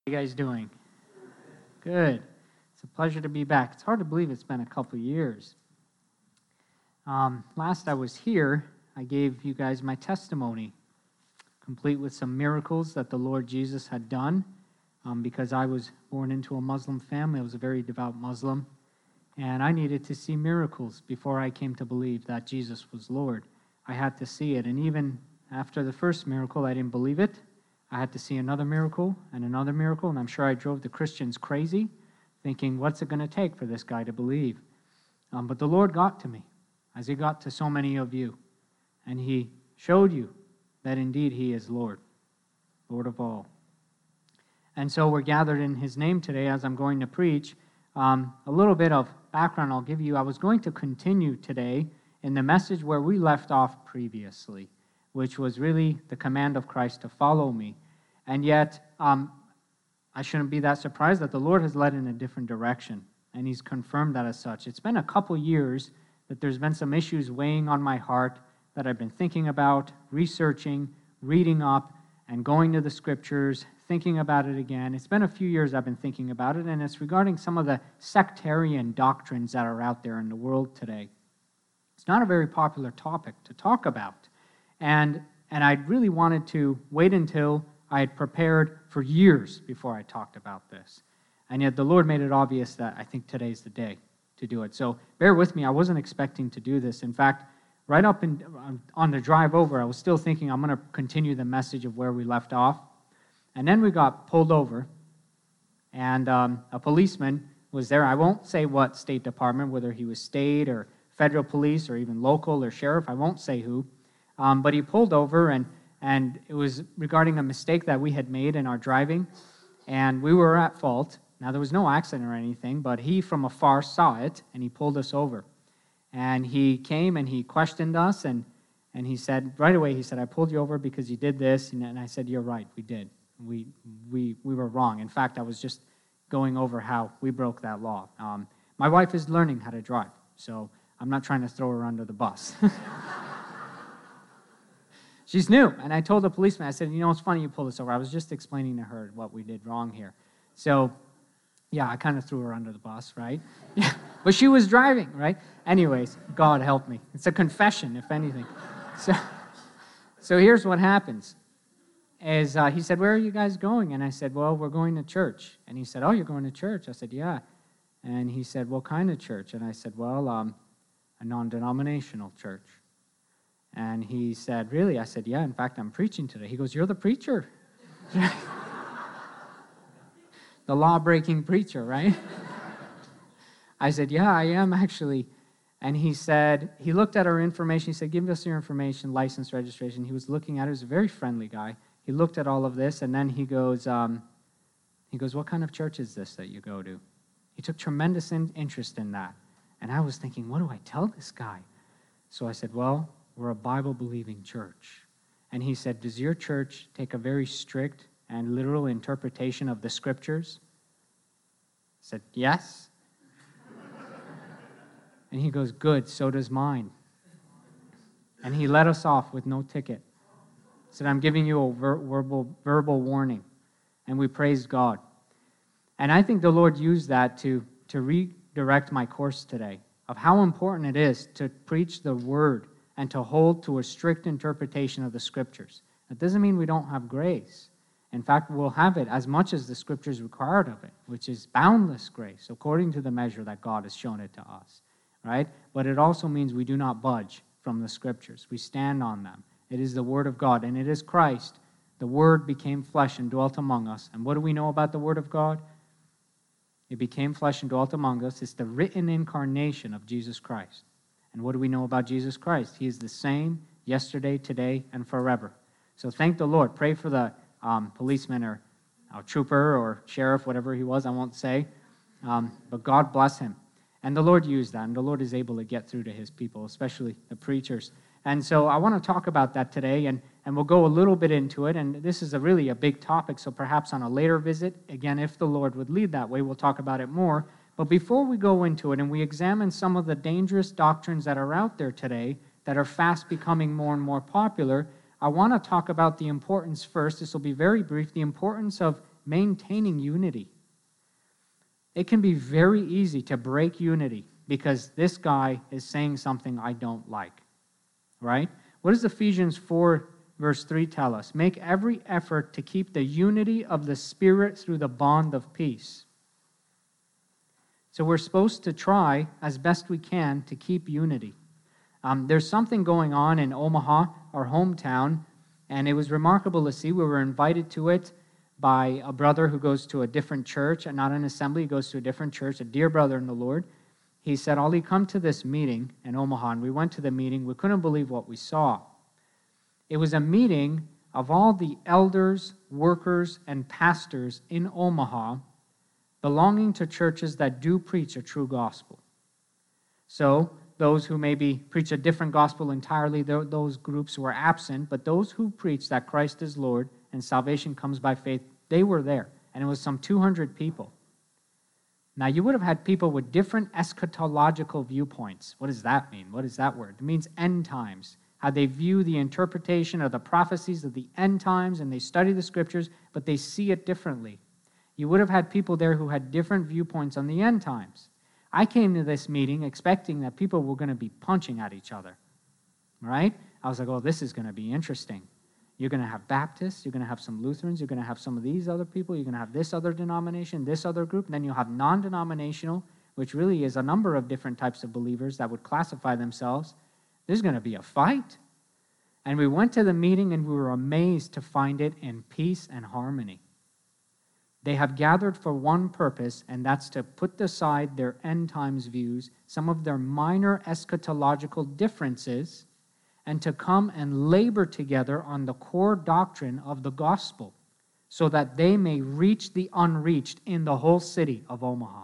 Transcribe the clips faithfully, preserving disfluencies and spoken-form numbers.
How you guys doing? Good. It's a pleasure to be back. It's hard to believe it's been a couple years. Um, last I was here, I gave you guys my testimony, complete with some miracles that the Lord Jesus had done, um, because I was born into a Muslim family. I was a very devout Muslim, and I needed to see miracles before I came to believe that Jesus was Lord. I had to see it, and even after the first miracle, I didn't believe it. I had to see another miracle and another miracle, and I'm sure I drove the Christians crazy, thinking, what's it going to take for this guy to believe? Um, but the Lord got to me, as He got to so many of you, and He showed you that indeed He is Lord, Lord of all. And so we're gathered in His name today as I'm going to preach. Um, a little bit of background I'll give you. I was going to continue today in the message where we left off previously, which was really the command of Christ to follow me. And yet, um, I shouldn't be that surprised that the Lord has led in a different direction, and He's confirmed that as such. It's been a couple years that there's been some issues weighing on my heart that I've been thinking about, researching, reading up, and going to the Scriptures, thinking about it again. It's been a few years I've been thinking about it, and it's regarding some of the sectarian doctrines that are out there in the world today. It's not a very popular topic to talk about. And and I really wanted to wait until I had prepared for years before I talked about this. And yet the Lord made it obvious that I think today's the day to do it. So bear with me. I wasn't expecting to do this. In fact, right up in, on the drive over, I was still thinking I'm going to continue the message of where we left off. And then we got pulled over, and um, a policeman was there. I won't say what State Department, whether he was state or federal police or even local or sheriff. I won't say who. Um, but he pulled over, and, and it was regarding a mistake that we had made in our driving, and we were at fault. Now, there was no accident or anything, but he from afar saw it, and he pulled us over. And he came, and he questioned us, and, and he said, right away, he said, I pulled you over because you did this, and, and I said, you're right, we did. We, we, we were wrong. In fact, I was just going over how we broke that law. Um, my wife is learning how to drive, so I'm not trying to throw her under the bus. She's new, and I told the policeman, I said, you know, it's funny you pulled us over. I was just explaining to her what we did wrong here. So, yeah, I kind of threw her under the bus, right? Yeah, but she was driving, right? Anyways, God help me. It's a confession, if anything. So, so here's what happens. Is uh, he said, where are you guys going? And I said, well, we're going to church. And he said, oh, you're going to church? I said, yeah. And he said, what kind of church? And I said, well, um, a non-denominational church. And he said, really? I said, yeah, in fact, I'm preaching today. He goes, you're the preacher. The law-breaking preacher, right? I said, yeah, I am actually. And he said, he looked at our information. He said, give us your information, license, registration. He was looking at it. He was a very friendly guy. He looked at all of this, and then he goes, um, he goes, what kind of church is this that you go to? He took tremendous in- interest in that. And I was thinking, what do I tell this guy? So I said, well, we're a Bible-believing church. And he said, does your church take a very strict and literal interpretation of the Scriptures? I said, yes. And he goes, good, so does mine. And he let us off with no ticket. He said, I'm giving you a ver- verbal, verbal warning. And we praised God. And I think the Lord used that to, to redirect my course today of how important it is to preach the Word and to hold to a strict interpretation of the Scriptures. That doesn't mean we don't have grace. In fact, we'll have it as much as the Scriptures required of it, which is boundless grace, according to the measure that God has shown it to us, right? But it also means we do not budge from the Scriptures. We stand on them. It is the Word of God, and it is Christ. The Word became flesh and dwelt among us. And what do we know about the Word of God? It became flesh and dwelt among us. It's the written incarnation of Jesus Christ. And what do we know about Jesus Christ? He is the same yesterday, today, and forever. So thank the Lord. Pray for the um, policeman or uh, trooper or sheriff, whatever he was, I won't say. Um, but God bless him. And the Lord used that, and the Lord is able to get through to His people, especially the preachers. And so I want to talk about that today, and, and we'll go a little bit into it. And this is a really a big topic, so perhaps on a later visit, again, if the Lord would lead that way, we'll talk about it more. But before we go into it and we examine some of the dangerous doctrines that are out there today that are fast becoming more and more popular, I want to talk about the importance first, this will be very brief, the importance of maintaining unity. It can be very easy to break unity because this guy is saying something I don't like, right? What does Ephesians four, verse three tell us? Make every effort to keep the unity of the Spirit through the bond of peace. So we're supposed to try as best we can to keep unity. Um, there's something going on in Omaha, our hometown, and it was remarkable to see. We were invited to it by a brother who goes to a different church, and not an assembly, he goes to a different church, a dear brother in the Lord. He said, Ollie, come to this meeting in Omaha. And we went to the meeting. We couldn't believe what we saw. It was a meeting of all the elders, workers, and pastors in Omaha belonging to churches that do preach a true gospel. So those who maybe preach a different gospel entirely, those groups were absent, but those who preach that Christ is Lord and salvation comes by faith, they were there. And it was some two hundred people. Now, you would have had people with different eschatological viewpoints. What does that mean? What is that word? It means end times, how they view the interpretation of the prophecies of the end times, and they study the scriptures, but they see it differently. You would have had people there who had different viewpoints on the end times. I came to this meeting expecting that people were going to be punching at each other, right? I was like, oh, this is going to be interesting. You're going to have Baptists, you're going to have some Lutherans, you're going to have some of these other people, you're going to have this other denomination, this other group, and then you'll have non-denominational, which really is a number of different types of believers that would classify themselves. There's going to be a fight. And we went to the meeting and we were amazed to find it in peace and harmony. They have gathered for one purpose, and that's to put aside their end times views, some of their minor eschatological differences, and to come and labor together on the core doctrine of the gospel so that they may reach the unreached in the whole city of Omaha.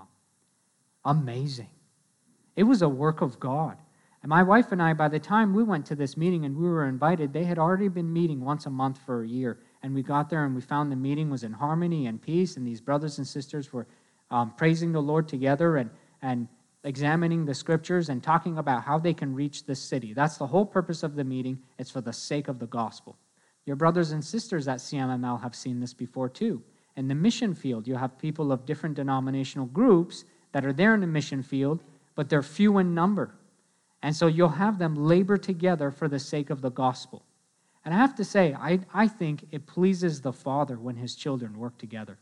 Amazing. It was a work of God. And my wife and I, by the time we went to this meeting and we were invited, they had already been meeting once a month for a year. And we got there and we found the meeting was in harmony and peace, and these brothers and sisters were um, praising the Lord together and, and examining the scriptures and talking about how they can reach this city. That's the whole purpose of the meeting. It's for the sake of the gospel. Your brothers and sisters at C M M L have seen this before too. In the mission field, you have people of different denominational groups that are there in the mission field, but they're few in number. And so you'll have them labor together for the sake of the gospel. And I have to say, I, I think it pleases the Father when his children work together.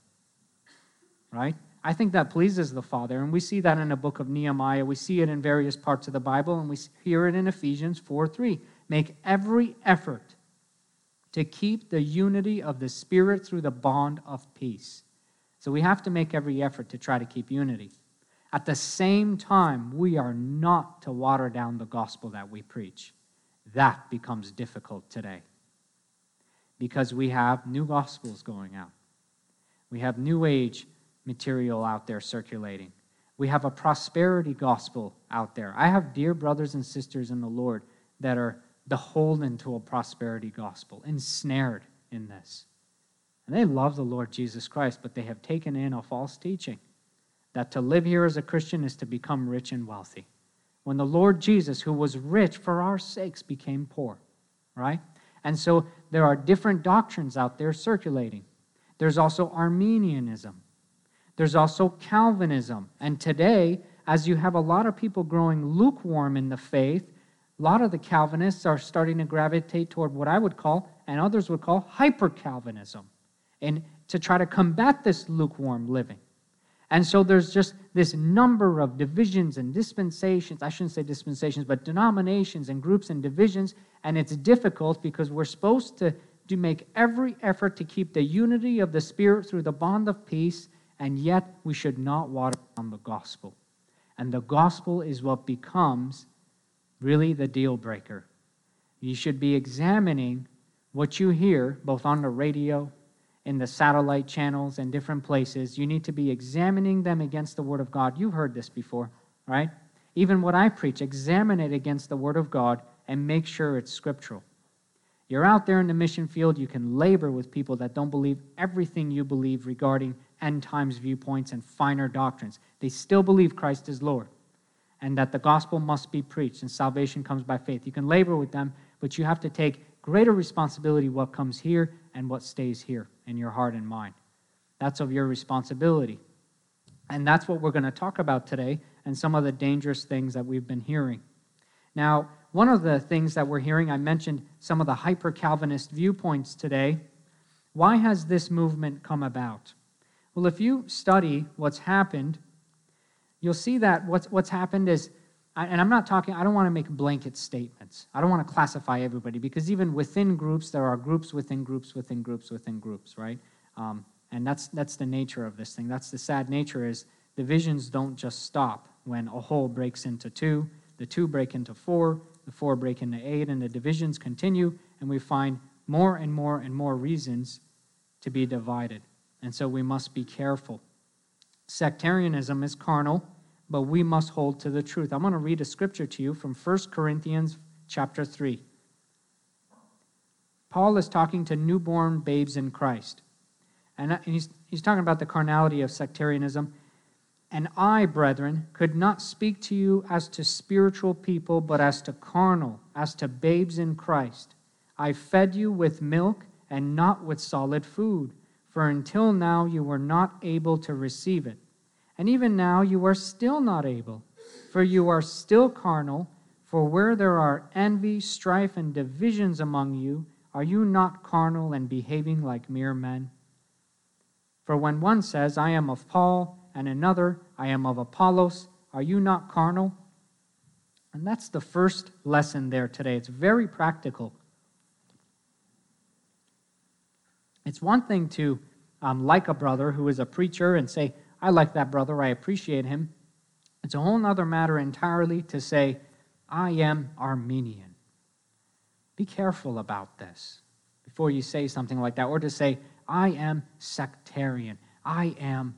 Right? I think that pleases the Father, and we see that in the book of Nehemiah. We see it in various parts of the Bible, and we hear it in Ephesians four three. Make every effort to keep the unity of the Spirit through the bond of peace. So we have to make every effort to try to keep unity. At the same time, we are not to water down the gospel that we preach. That becomes difficult today because we have new gospels going out. We have new age material out there circulating. We have a prosperity gospel out there. I have dear brothers and sisters in the Lord that are beholden to a prosperity gospel, ensnared in this. And they love the Lord Jesus Christ, but they have taken in a false teaching that to live here as a Christian is to become rich and wealthy. When the Lord Jesus, who was rich for our sakes, became poor, right? And so there are different doctrines out there circulating. There's also Arminianism. There's also Calvinism. And today, as you have a lot of people growing lukewarm in the faith, a lot of the Calvinists are starting to gravitate toward what I would call, and others would call, hyper-Calvinism, and to try to combat this lukewarm living. And so there's just this number of divisions and dispensations, I shouldn't say dispensations, but denominations and groups and divisions, and it's difficult because we're supposed to, to make every effort to keep the unity of the Spirit through the bond of peace, and yet we should not water down the gospel. And the gospel is what becomes really the deal breaker. You should be examining what you hear, both on the radio, in the satellite channels and different places. You need to be examining them against the Word of God. You've heard this before, right? Even what I preach, examine it against the Word of God and make sure it's scriptural. You're out there in the mission field, you can labor with people that don't believe everything you believe regarding end times viewpoints and finer doctrines. They still believe Christ is Lord and that the gospel must be preached and salvation comes by faith. You can labor with them, but you have to take greater responsibility what comes here and what stays here in your heart and mind. That's of your responsibility. And that's what we're going to talk about today and some of the dangerous things that we've been hearing. Now, one of the things that we're hearing, I mentioned some of the hyper-Calvinist viewpoints today. Why has this movement come about? Well, if you study what's happened, you'll see that what's, what's happened is, and I'm not talking, I don't want to make blanket statements. I don't want to classify everybody, because even within groups, there are groups within groups within groups within groups, right? Um, and that's that's the nature of this thing. That's the sad nature is divisions don't just stop when a whole breaks into two, the two break into four, the four break into eight, and the divisions continue, and we find more and more and more reasons to be divided. And so we must be careful. Sectarianism is carnal, but we must hold to the truth. I'm going to read a scripture to you from First Corinthians chapter three. Paul is talking to newborn babes in Christ. And he's, he's talking about the carnality of sectarianism. And I, brethren, could not speak to you as to spiritual people, but as to carnal, as to babes in Christ. I fed you with milk and not with solid food, for until now you were not able to receive it. And even now you are still not able, for you are still carnal. For where there are envy, strife, and divisions among you, are you not carnal and behaving like mere men? For when one says, I am of Paul, and another, I am of Apollos, are you not carnal? And that's the first lesson there today. It's very practical. It's one thing to um, like a brother who is a preacher and say, I like that brother, I appreciate him. It's a whole other matter entirely to say, I am Armenian. Be careful about this before you say something like that, or to say, I am sectarian. I am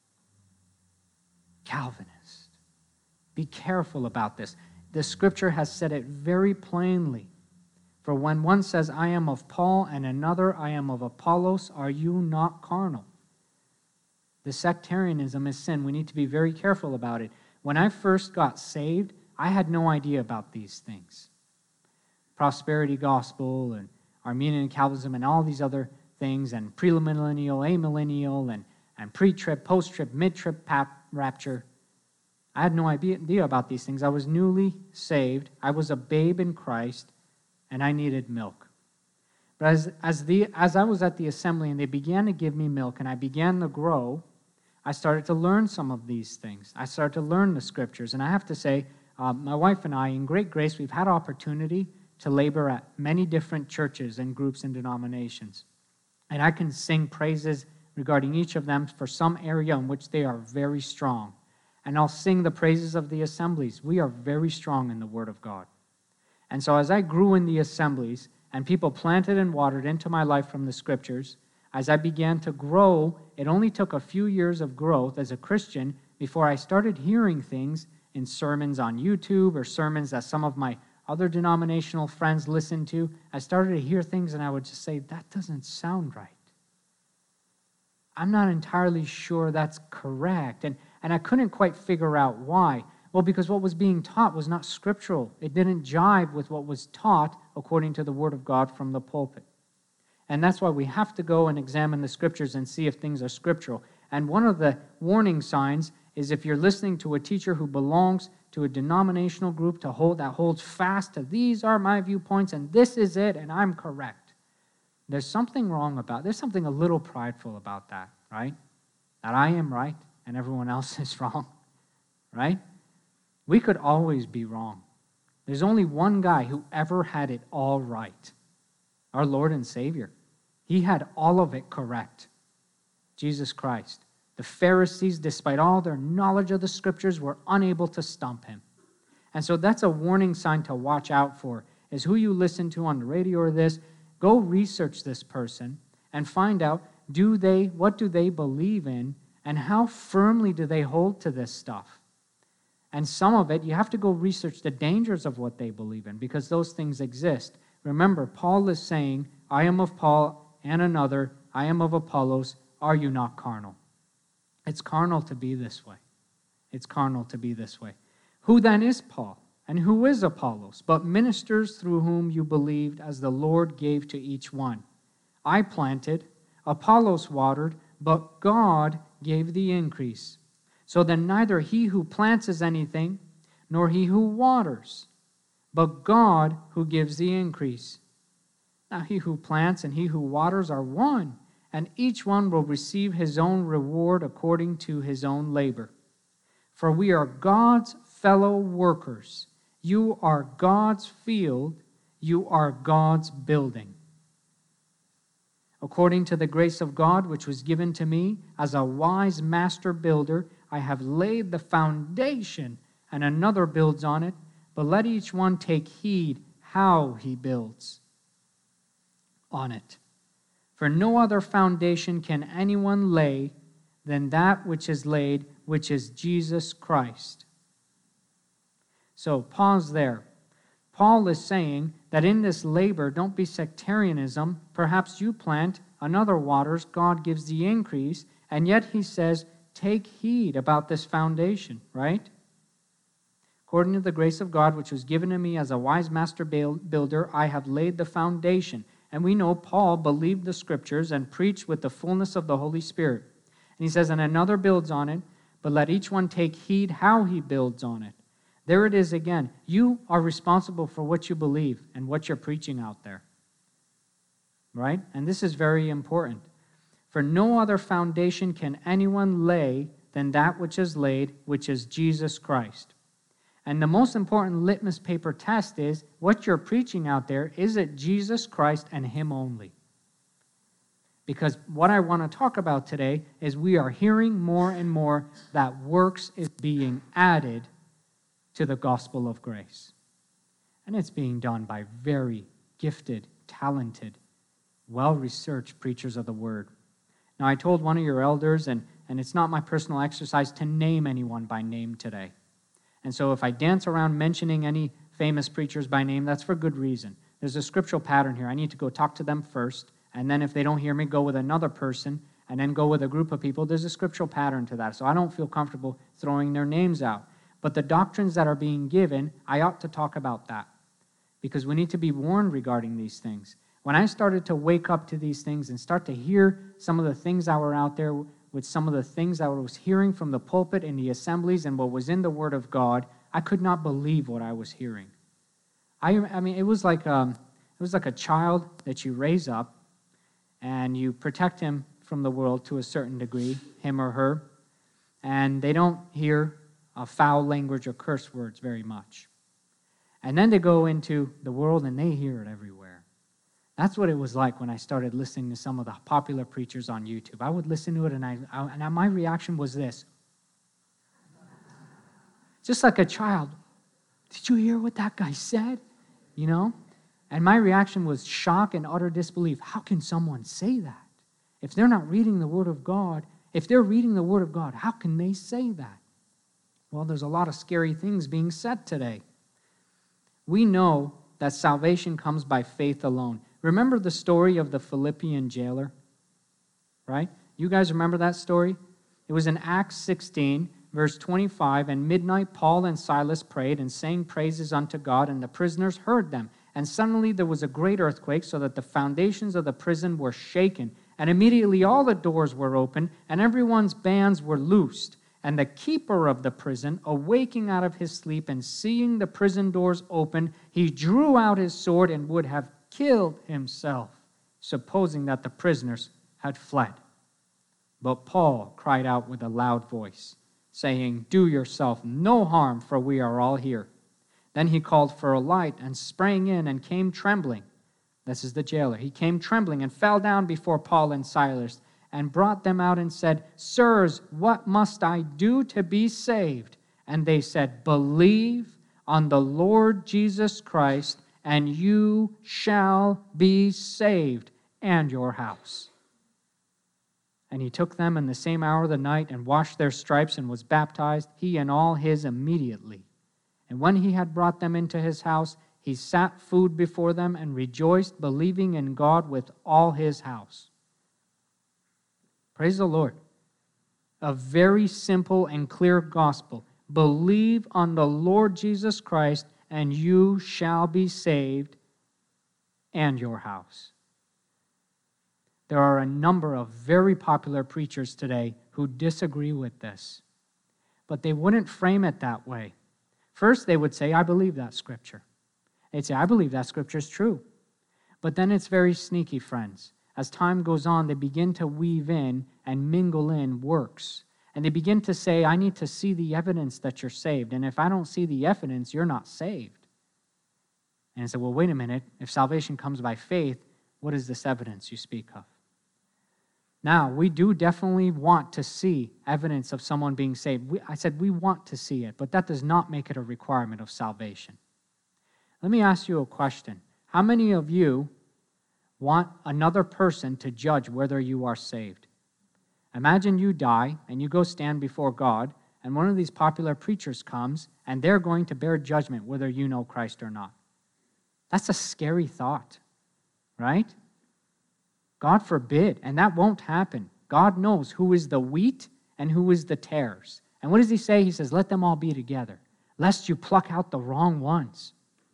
Calvinist. Be careful about this. The scripture has said it very plainly. For when one says, I am of Paul, and another, I am of Apollos, are you not carnal? The sectarianism is sin. We need to be very careful about it. When I first got saved, I had no idea about these things. Prosperity gospel and Armenian Calvinism and all these other things, and premillennial, amillennial, and, and pre-trib, post-trib, mid-trib, pap, rapture. I had no idea about these things. I was newly saved. I was a babe in Christ, and I needed milk. But as, as, the, as I was at the assembly and they began to give me milk and I began to grow, I started to learn some of these things. I started to learn the scriptures. And I have to say, uh, my wife and I, in great grace, we've had opportunity to labor at many different churches and groups and denominations. And I can sing praises regarding each of them for some area in which they are very strong. And I'll sing the praises of the assemblies. We are very strong in the Word of God. And so as I grew in the assemblies, and people planted and watered into my life from the Scriptures, as I began to grow, it only took a few years of growth as a Christian before I started hearing things in sermons on YouTube or sermons that some of my other denominational friends listened to. I started to hear things and I would just say, that doesn't sound right. I'm not entirely sure that's correct. And, and I couldn't quite figure out why. Well, because what was being taught was not scriptural. It didn't jive with what was taught according to the Word of God from the pulpit. And that's why we have to go and examine the Scriptures and see if things are scriptural. And one of the warning signs is if you're listening to a teacher who belongs to a denominational group to hold that holds fast to these are my viewpoints and this is it and I'm correct. There's something wrong about, there's something a little prideful about that, right? That I am right and everyone else is wrong, right? We could always be wrong. There's only one guy who ever had it all right, our Lord and Savior. He had all of it correct, Jesus Christ. The Pharisees, despite all their knowledge of the Scriptures, were unable to stump him. And so that's a warning sign to watch out for, is who you listen to on the radio or this. Go research this person and find out, do they, what do they believe in, and how firmly do they hold to this stuff? And some of it, you have to go research the dangers of what they believe in, because those things exist. Remember, Paul is saying, I am of Paul and another, I am of Apollos, are you not carnal? It's carnal to be this way. It's carnal to be this way. Who then is Paul? And who is Apollos? But ministers through whom you believed as the Lord gave to each one. I planted, Apollos watered, but God gave the increase. So then neither he who plants is anything, nor he who waters, but God who gives the increase. Now he who plants and he who waters are one, and each one will receive his own reward according to his own labor. For we are God's fellow workers. You are God's field. You are God's building. According to the grace of God which was given to me, as a wise master builder, I have laid the foundation, and another builds on it. But let each one take heed how he builds on it. For no other foundation can anyone lay than that which is laid, which is Jesus Christ. So pause there. Paul is saying that in this labor, don't be sectarianism. Perhaps you plant, another waters, God gives the increase, and yet he says, take heed about this foundation, right? According to the grace of God, which was given to me as a wise master builder, I have laid the foundation. And we know Paul believed the Scriptures and preached with the fullness of the Holy Spirit. And he says, and another builds on it, but let each one take heed how he builds on it. There it is again. You are responsible for what you believe and what you're preaching out there. Right? And this is very important. For no other foundation can anyone lay than that which is laid, which is Jesus Christ. And the most important litmus paper test is what you're preaching out there, is it Jesus Christ and Him only? Because what I want to talk about today is we are hearing more and more that works is being added to the gospel of grace. And it's being done by very gifted, talented, well-researched preachers of the word. Now, I told one of your elders, and, and it's not my personal exercise to name anyone by name today. And so if I dance around mentioning any famous preachers by name, that's for good reason. There's a scriptural pattern here. I need to go talk to them first, and then if they don't hear me, go with another person, and then go with a group of people. There's a scriptural pattern to that, so I don't feel comfortable throwing their names out. But the doctrines that are being given, I ought to talk about that, because we need to be warned regarding these things. When I started to wake up to these things and start to hear some of the things that were out there with some of the things that I was hearing from the pulpit in the assemblies and what was in the Word of God, I could not believe what I was hearing. I, I mean, it was like um, it was like a child that you raise up and you protect him from the world to a certain degree, him or her, and they don't hear a foul language or curse words very much. And then they go into the world and they hear it everywhere. That's what it was like when I started listening to some of the popular preachers on YouTube. I would listen to it, and I, I and my reaction was this. Just like a child. Did you hear what that guy said? You know? And my reaction was shock and utter disbelief. How can someone say that? If they're not reading the Word of God, if they're reading the Word of God, how can they say that? Well, there's a lot of scary things being said today. We know that salvation comes by faith alone. Remember the story of the Philippian jailer? Right? You guys remember that story? It was in Acts sixteen, verse twenty-five, and midnight Paul and Silas prayed and sang praises unto God, and the prisoners heard them. And suddenly there was a great earthquake, so that the foundations of the prison were shaken. And immediately all the doors were opened, and everyone's bands were loosed. And the keeper of the prison, awaking out of his sleep and seeing the prison doors open, he drew out his sword and would have killed himself, supposing that the prisoners had fled. But Paul cried out with a loud voice, saying, "Do yourself no harm, for we are all here." Then he called for a light and sprang in and came trembling. This is the jailer. He came trembling and fell down before Paul and Silas and brought them out and said, "Sirs, what must I do to be saved?" And they said, "Believe on the Lord Jesus Christ, and you shall be saved, and your house." And he took them in the same hour of the night and washed their stripes and was baptized, he and all his immediately. And when he had brought them into his house, he sat food before them and rejoiced, believing in God with all his house. Praise the Lord. A very simple and clear gospel. Believe on the Lord Jesus Christ, and you shall be saved, and your house. there are a number of very popular preachers today who disagree with this. But they wouldn't frame it that way. First, they would say, I believe that scripture. They'd say, I believe that scripture is true. But then it's very sneaky, friends. As time goes on, they begin to weave in and mingle in works. And they begin to say, I need to see the evidence that you're saved. And if I don't see the evidence, you're not saved. And I said, well, wait a minute. If salvation comes by faith, what is this evidence you speak of? Now, we do definitely want to see evidence of someone being saved. We, I said we want to see it, but that does not make it a requirement of salvation. Let me ask you a question. How many of you want another person to judge whether you are saved? Imagine you die and you go stand before God, and one of these popular preachers comes, and they're going to bear judgment whether you know Christ or not. That's a scary thought, right? God forbid, and that won't happen. God knows who is the wheat and who is the tares. And what does he say? He says, let them all be together, lest you pluck out the wrong ones.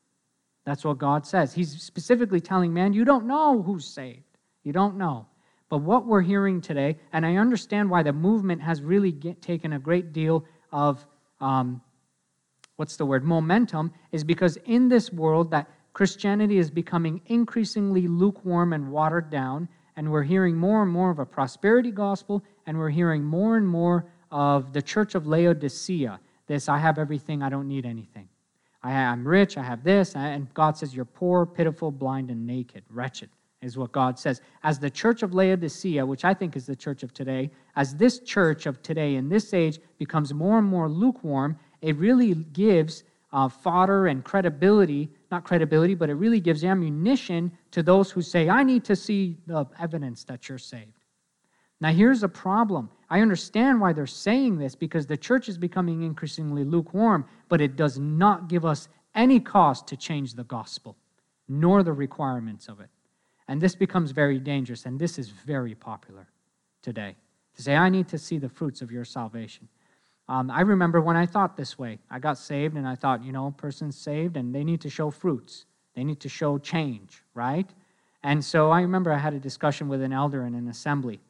That's what God says. He's specifically telling man, you don't know who's saved. You don't know. But what we're hearing today, and I understand why the movement has really get, taken a great deal of, um, what's the word, momentum, is because in this world that Christianity is becoming increasingly lukewarm and watered down, and we're hearing more and more of a prosperity gospel, and we're hearing more and more of the church of Laodicea, this, I have everything, I don't need anything. I, I'm rich, I have this, and God says, you're poor, pitiful, blind, and naked, wretched, is what God says. As the church of Laodicea, which I think is the church of today, as this church of today in this age becomes more and more lukewarm, it really gives uh, fodder and credibility, not credibility, but it really gives ammunition to those who say, I need to see the evidence that you're saved. Now here's a problem. I understand why they're saying this, because the church is becoming increasingly lukewarm, but it does not give us any cause to change the gospel, nor the requirements of it. And this becomes very dangerous, and this is very popular today, to say, I need to see the fruits of your salvation. Um, I remember when I thought this way. I got saved, and I thought, you know, a person's saved, and they need to show fruits. They need to show change, right? And so I remember I had a discussion with an elder in an assembly,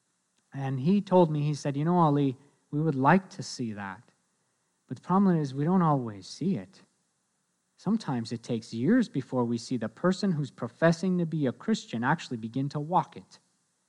and he told me, he said, you know, Ali, we would like to see that, but the problem is we don't always see it. Sometimes it takes years before we see the person who's professing to be a Christian actually begin to walk it.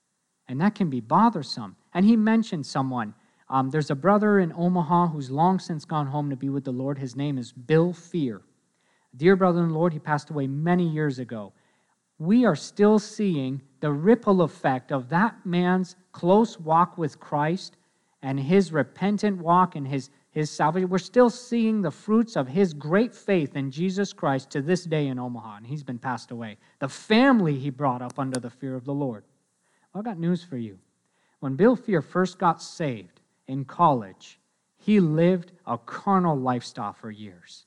And that can be bothersome. And he mentioned someone. Um, there's a brother in Omaha who's long since gone home to be with the Lord. His name is Bill Fear. Dear brother in the Lord, he passed away many years ago. We are still seeing the ripple effect of that man's close walk with Christ and his repentant walk and his, his salvation. We're still seeing the fruits of his great faith in Jesus Christ to this day in Omaha, and he's been passed away. The family he brought up under the fear of the Lord. Well, I got news for you. When Bill Fear first got saved in college, he lived a carnal lifestyle for years.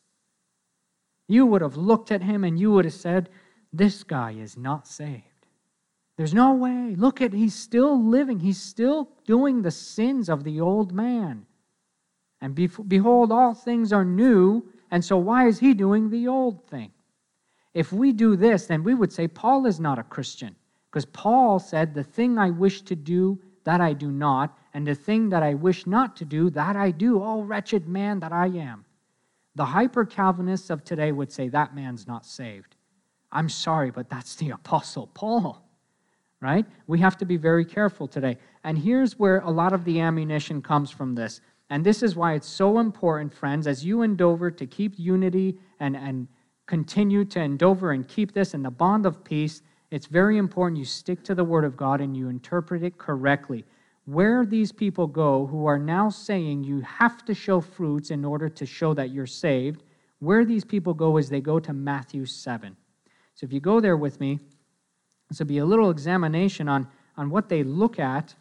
You would have looked at him and you would have said, this guy is not saved. There's no way. Look at, he's still living. He's still doing the sins of the old man. And behold, all things are new, and so why is he doing the old thing? If we do this, then we would say Paul is not a Christian, because Paul said, the thing I wish to do, that I do not, and the thing that I wish not to do, that I do. Oh, wretched man that I am. The hyper-Calvinists of today would say that man's not saved. I'm sorry, but that's the Apostle Paul, right? We have to be very careful today. And here's where a lot of the ammunition comes from this. And this is why it's so important, friends, as you endeavor to keep unity and, and continue to endeavor and keep this in the bond of peace, it's very important you stick to the Word of God and you interpret it correctly. Where these people go who are now saying you have to show fruits in order to show that you're saved, where these people go is they go to Matthew seven. So if you go there with me, this will be a little examination on, on what they look at,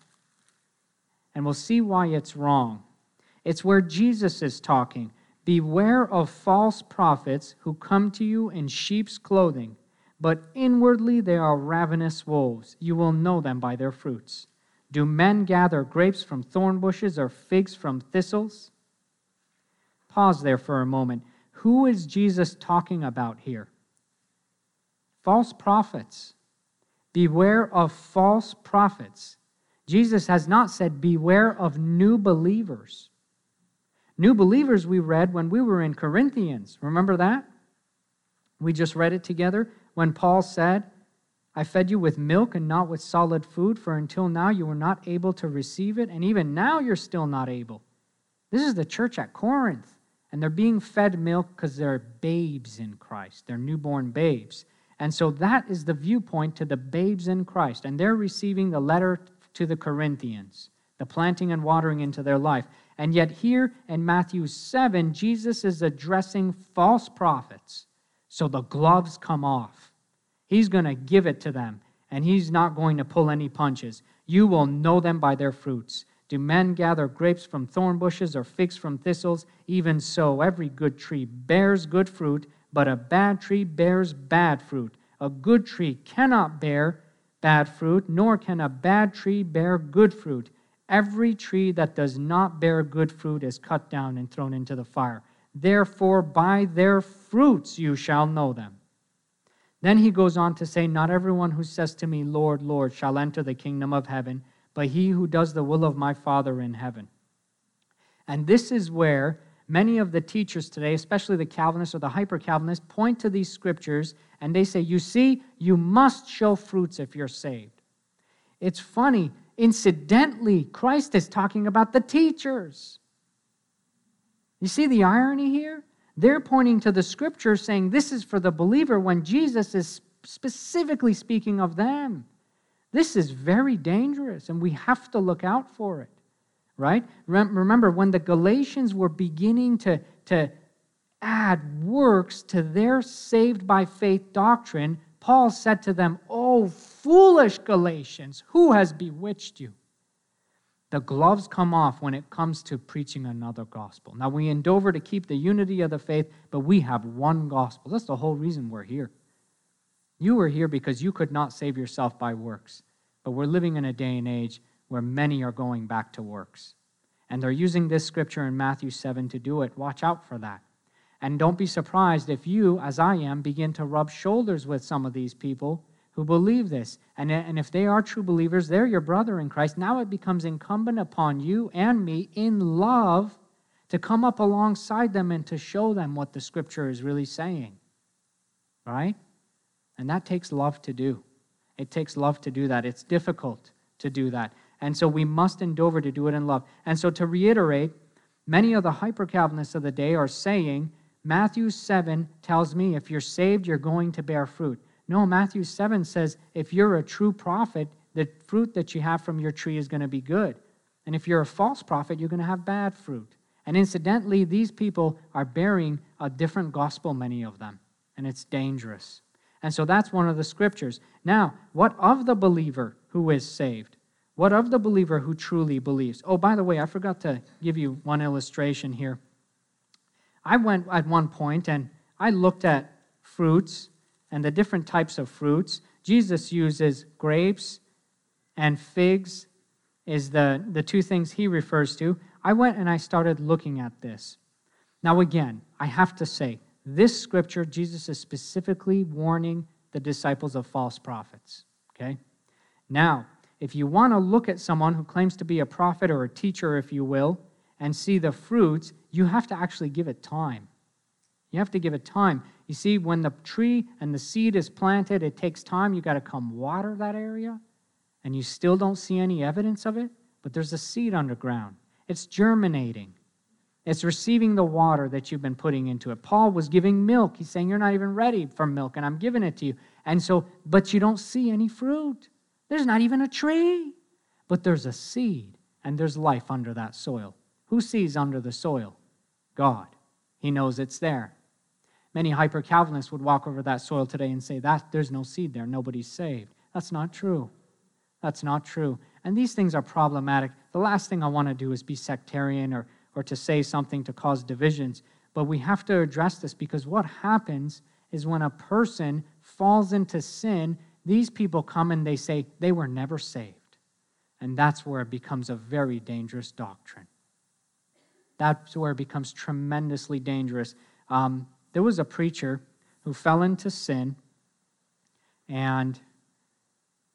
and we'll see why it's wrong. It's where Jesus is talking. Beware of false prophets who come to you in sheep's clothing, but inwardly they are ravenous wolves. You will know them by their fruits. Do men gather grapes from thorn bushes or figs from thistles? Pause there for a moment. Who is Jesus talking about here? False prophets. Beware of false prophets. Jesus has not said, beware of new believers. New believers we read when we were in Corinthians. Remember that? We just read it together when Paul said, I fed you with milk and not with solid food, for until now you were not able to receive it, and even now you're still not able. This is the church at Corinth, and they're being fed milk because they're babes in Christ. They're newborn babes. And so that is the viewpoint to the babes in Christ, and they're receiving the letter to the Corinthians, the planting and watering into their life. And yet here in Matthew seven, Jesus is addressing false prophets. So the gloves come off. He's going to give it to them, and he's not going to pull any punches. You will know them by their fruits. Do men gather grapes from thorn bushes or figs from thistles? Even so, every good tree bears good fruit, but a bad tree bears bad fruit. A good tree cannot bear bad fruit, nor can a bad tree bear good fruit. Every tree that does not bear good fruit is cut down and thrown into the fire. Therefore, by their fruits you shall know them. Then he goes on to say, not everyone who says to me, Lord, Lord, shall enter the kingdom of heaven, but he who does the will of my Father in heaven. And this is where many of the teachers today, especially the Calvinists or the hyper-Calvinists, point to these scriptures and they say, you see, you must show fruits if you're saved. It's funny. Incidentally, Christ is talking about the teachers. You see the irony here? They're pointing to the scriptures saying this is for the believer when Jesus is specifically speaking of them. This is very dangerous, and we have to look out for it, right? Remember, when the Galatians were beginning to, to add works to their saved by faith doctrine, Paul said to them, oh, foolish Galatians, who has bewitched you? The gloves come off when it comes to preaching another gospel. Now, we endeavor to keep the unity of the faith, but we have one gospel. That's the whole reason we're here. You were here because you could not save yourself by works. But we're living in a day and age where many are going back to works. And they're using this scripture in Matthew seven to do it. Watch out for that. And don't be surprised if you, as I am, begin to rub shoulders with some of these people who believe this. And, and if they are true believers, they're your brother in Christ. Now it becomes incumbent upon you and me in love to come up alongside them and to show them what the scripture is really saying. Right? And that takes love to do. It takes love to do that. It's difficult to do that. And so we must endeavor to do it in love. And so to reiterate, many of the hyper-Calvinists of the day are saying, Matthew seven tells me if you're saved, you're going to bear fruit. No, Matthew seven says if you're a true prophet, the fruit that you have from your tree is going to be good. And if you're a false prophet, you're going to have bad fruit. And incidentally, these people are bearing a different gospel, many of them. And it's dangerous. And so that's one of the scriptures. Now, what of the believer who is saved? What of the believer who truly believes? Oh, by the way, I forgot to give you one illustration here. I went at one point and I looked at fruits and the different types of fruits. Jesus uses grapes and figs is the, the two things he refers to. I went and I started looking at this. Now again, I have to say, this scripture, Jesus is specifically warning the disciples of false prophets. Okay? Now, if you want to look at someone who claims to be a prophet or a teacher, if you will, and see the fruits, you have to actually give it time. You have to give it time. You see, when the tree and the seed is planted, it takes time. You got to come water that area, and you still don't see any evidence of it, but there's a seed underground. It's germinating. It's receiving the water that you've been putting into it. Paul was giving milk. He's saying, you're not even ready for milk, and I'm giving it to you. And so, but you don't see any fruit. There's not even a tree. But there's a seed, and there's life under that soil. Who sees under the soil? God. He knows it's there. Many hyper-Calvinists would walk over that soil today and say, that there's no seed there, nobody's saved. That's not true. That's not true. And these things are problematic. The last thing I want to do is be sectarian or, or to say something to cause divisions. But we have to address this because what happens is when a person falls into sin, these people come and they say they were never saved. And that's where it becomes a very dangerous doctrine. That's where it becomes tremendously dangerous. Um, there was a preacher who fell into sin, and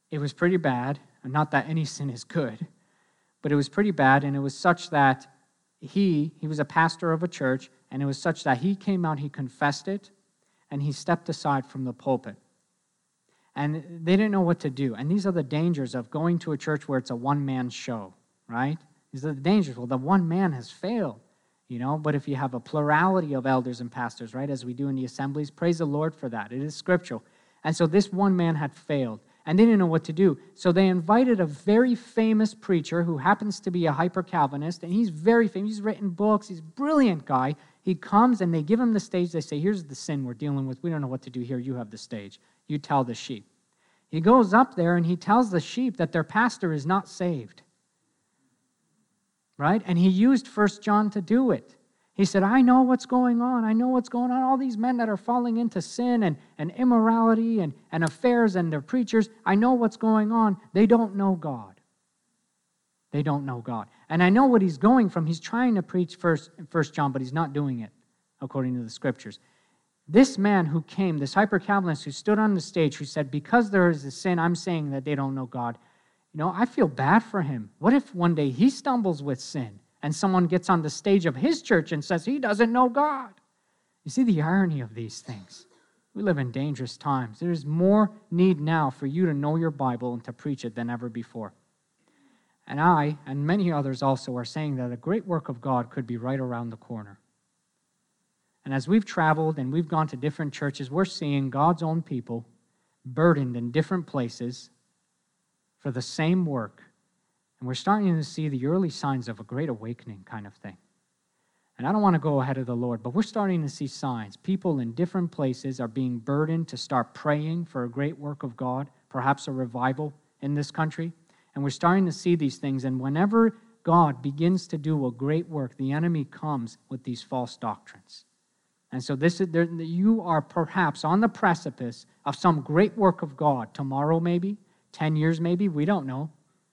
it was pretty bad. Not that any sin is good, but it was pretty bad, and it was such that he, he was a pastor of a church, and it was such that he came out, he confessed it, and he stepped aside from the pulpit. And they didn't know what to do. And these are the dangers of going to a church where it's a one-man show, right? These are the dangers. Well, the one man has failed, you know, but if you have a plurality of elders and pastors, right, as we do in the assemblies, praise the Lord for that. It is scriptural. And so this one man had failed, and they didn't know what to do. So they invited a very famous preacher who happens to be a hyper-Calvinist, and he's very famous. He's written books. He's a brilliant guy. He comes, and they give him the stage. They say, here's the sin we're dealing with. We don't know what to do here. You have the stage. You tell the sheep. He goes up there, and he tells the sheep that their pastor is not saved. Right? And he used First John to do it. He said, I know what's going on. I know what's going on. All these men that are falling into sin and, and immorality and, and affairs, and they're preachers, I know what's going on. They don't know God. They don't know God. And I know what he's going from. He's trying to preach First, First John, but he's not doing it according to the Scriptures. This man who came, this hyper-Calvinist who stood on the stage, who said, because there is a sin, I'm saying that they don't know God. You know, I feel bad for him. What if one day he stumbles with sin and someone gets on the stage of his church and says he doesn't know God? You see the irony of these things. We live in dangerous times. There's more need now for you to know your Bible and to preach it than ever before. And I, and many others also, are saying that a great work of God could be right around the corner. And as we've traveled and we've gone to different churches, we're seeing God's own people burdened in different places for the same work. And we're starting to see the early signs of a great awakening kind of thing. And I don't want to go ahead of the Lord, but we're starting to see signs. People in different places are being burdened to start praying for a great work of God, perhaps a revival in this country. And we're starting to see these things. And whenever God begins to do a great work, the enemy comes with these false doctrines. And so this is there, you are perhaps on the precipice of some great work of God. Tomorrow maybe, ten years maybe, we don't know.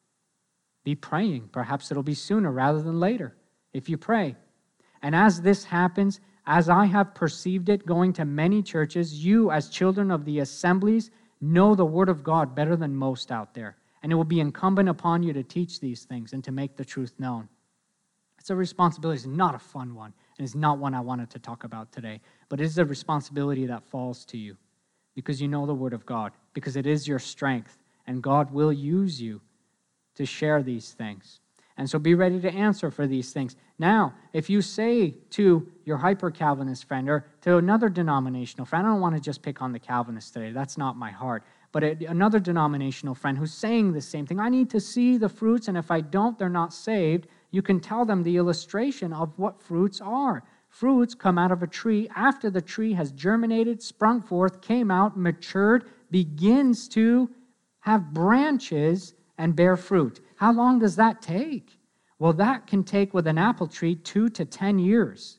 Be praying. Perhaps it'll be sooner rather than later if you pray. And as this happens, as I have perceived it going to many churches, you as children of the assemblies know the Word of God better than most out there. And it will be incumbent upon you to teach these things and to make the truth known. It's a responsibility. It's not a fun one. And it's not one I wanted to talk about today. But it is a responsibility that falls to you because you know the Word of God, because it is your strength, and God will use you to share these things. And so be ready to answer for these things. Now, if you say to your hyper-Calvinist friend or to another denominational friend, I don't want to just pick on the Calvinists today. That's not my heart. But another denominational friend who's saying the same thing, I need to see the fruits, and if I don't, they're not saved. You can tell them the illustration of what fruits are. Fruits come out of a tree after the tree has germinated, sprung forth, came out, matured, begins to have branches and bear fruit. How long does that take? Well, that can take with an apple tree two to ten years.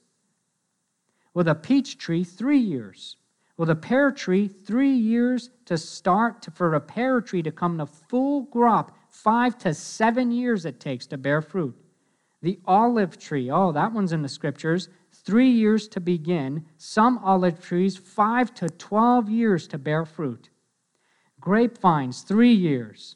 With a peach tree, three years. With a pear tree, three years to start to, for a pear tree to come to full crop. Five to seven years it takes to bear fruit. The olive tree, oh, that one's in the Scriptures, three years to begin. Some olive trees, five to twelve years to bear fruit. Grapevines, three years.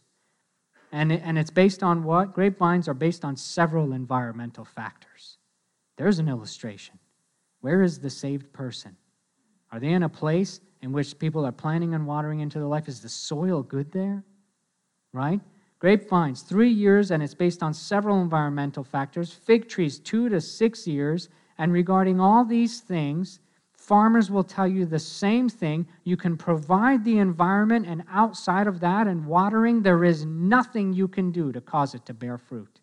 And, it, and it's based on what? Grapevines are based on several environmental factors. There's an illustration. Where is the saved person? Are they in a place in which people are planting and watering into their life? Is the soil good there? Right? Grapevines, three years, and it's based on several environmental factors. Fig trees, two to six years. And regarding all these things, farmers will tell you the same thing. You can provide the environment, and outside of that and watering, there is nothing you can do to cause it to bear fruit.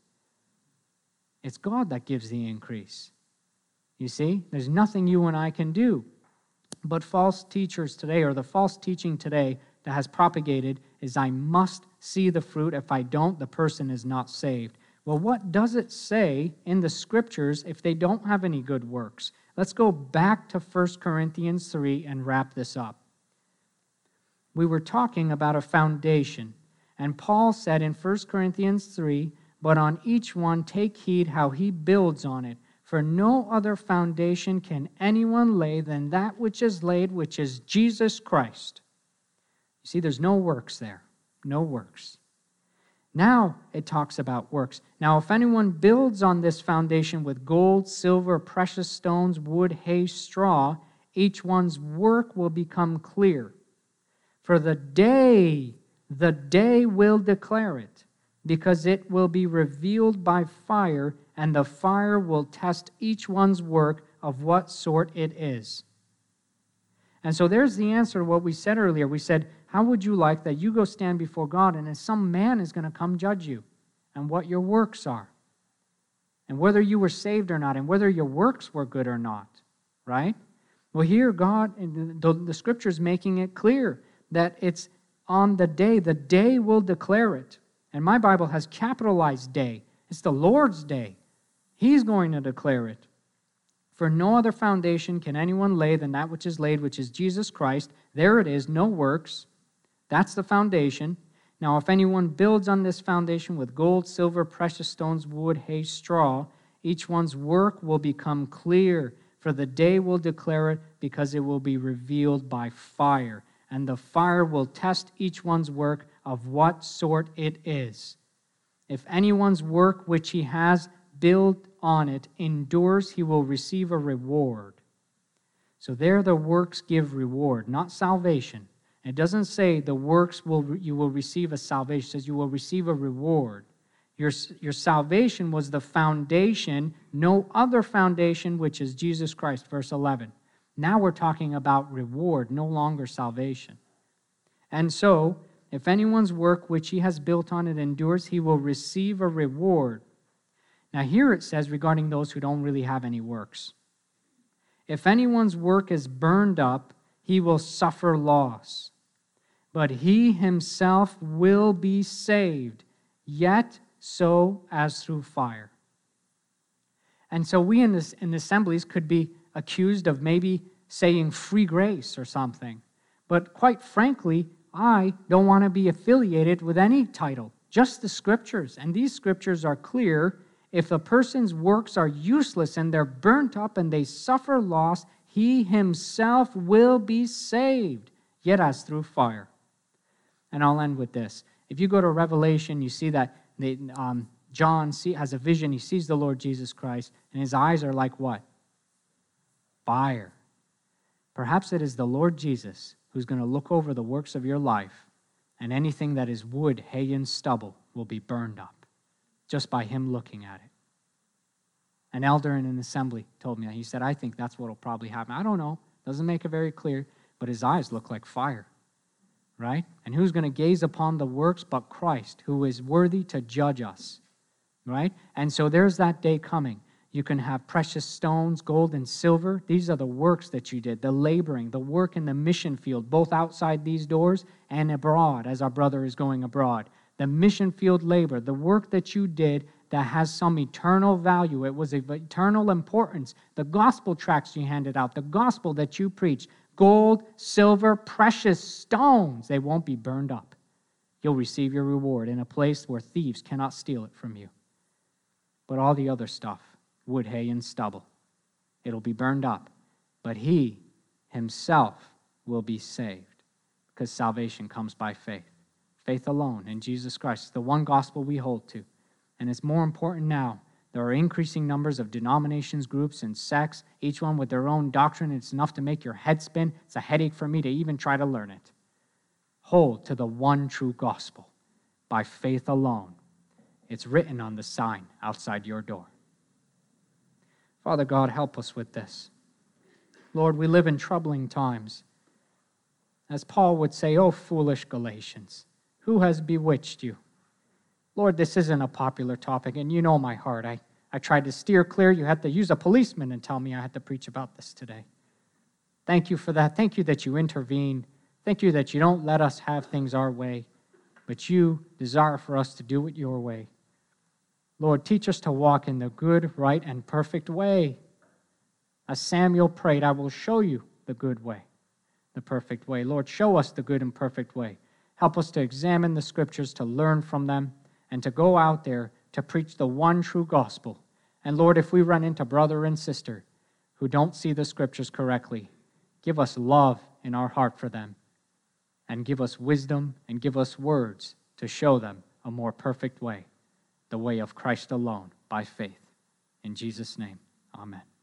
It's God that gives the increase. You see, there's nothing you and I can do. But false teachers today, or the false teaching today that has propagated, is I must see the fruit. If I don't, the person is not saved. Well, what does it say in the Scriptures if they don't have any good works? Let's go back to First Corinthians three and wrap this up. We were talking about a foundation, and Paul said in First Corinthians three, but on each one take heed how he builds on it. For no other foundation can anyone lay than that which is laid, which is Jesus Christ. You see, there's no works there. no works. Now it talks about works. Now, if anyone builds on this foundation with gold, silver, precious stones, wood, hay, straw, each one's work will become clear. For the day, the day will declare it, because it will be revealed by fire, and the fire will test each one's work of what sort it is. And so there's the answer to what we said earlier. We said, how would you like that you go stand before God and some man is going to come judge you and what your works are and whether you were saved or not and whether your works were good or not, right? Well, here God, the, the Scripture is making it clear that it's on the day. The day will declare it. And my Bible has capitalized day. It's the Lord's day. He's going to declare it. For no other foundation can anyone lay than that which is laid, which is Jesus Christ. There it is, no works. That's the foundation. Now, if anyone builds on this foundation with gold, silver, precious stones, wood, hay, straw, each one's work will become clear, for the day will declare it, because it will be revealed by fire. And the fire will test each one's work of what sort it is. If anyone's work which he has built on it endures, he will receive a reward. So there the works give reward, not salvation. It doesn't say the works will you will receive a salvation. It says you will receive a reward. Your, your salvation was the foundation, no other foundation, which is Jesus Christ, verse eleven. Now we're talking about reward, no longer salvation. And so, if anyone's work which he has built on it endures, he will receive a reward. Now here it says regarding those who don't really have any works. If anyone's work is burned up, he will suffer loss. But he himself will be saved, yet so as through fire. And so we in, this, in the assemblies could be accused of maybe saying free grace or something. But quite frankly, I don't want to be affiliated with any title, just the Scriptures. And these Scriptures are clear. If a person's works are useless and they're burnt up and they suffer loss, he himself will be saved, yet as through fire. And I'll end with this. If you go to Revelation, you see that they, um, John see, has a vision. He sees the Lord Jesus Christ, and his eyes are like what? Fire. Perhaps it is the Lord Jesus who's going to look over the works of your life, and anything that is wood, hay, and stubble will be burned up just by him looking at it. An elder in an assembly told me that. He said, I think that's what will probably happen. I don't know. Doesn't make it very clear, but his eyes look like fire, right? And who's going to gaze upon the works but Christ, who is worthy to judge us, right? And so there's that day coming. You can have precious stones, gold and silver. These are the works that you did, the laboring, the work in the mission field, both outside these doors and abroad, as our brother is going abroad. The mission field labor, the work that you did that has some eternal value. It was of eternal importance. The gospel tracts you handed out, the gospel that you preached, gold, silver, precious stones, they won't be burned up. You'll receive your reward in a place where thieves cannot steal it from you. But all the other stuff, wood, hay, and stubble, it'll be burned up. But he himself will be saved, because salvation comes by faith. Faith alone in Jesus Christ, the one gospel we hold to. And it's more important now. There are increasing numbers of denominations, groups, and sects, each one with their own doctrine. It's enough to make your head spin. It's a headache for me to even try to learn it. Hold to the one true gospel by faith alone. It's written on the sign outside your door. Father God, help us with this. Lord, we live in troubling times. As Paul would say, "Oh, foolish Galatians, who has bewitched you?" Lord, this isn't a popular topic, and you know my heart. I, I tried to steer clear. You had to use a policeman and tell me I had to preach about this today. Thank you for that. Thank you that you intervene. Thank you that you don't let us have things our way, but you desire for us to do it your way. Lord, teach us to walk in the good, right, and perfect way. As Samuel prayed, I will show you the good way, the perfect way. Lord, show us the good and perfect way. Help us to examine the Scriptures, to learn from them, and to go out there to preach the one true gospel. And Lord, if we run into brother and sister who don't see the Scriptures correctly, give us love in our heart for them and give us wisdom and give us words to show them a more perfect way, the way of Christ alone, by faith. In Jesus' name, amen.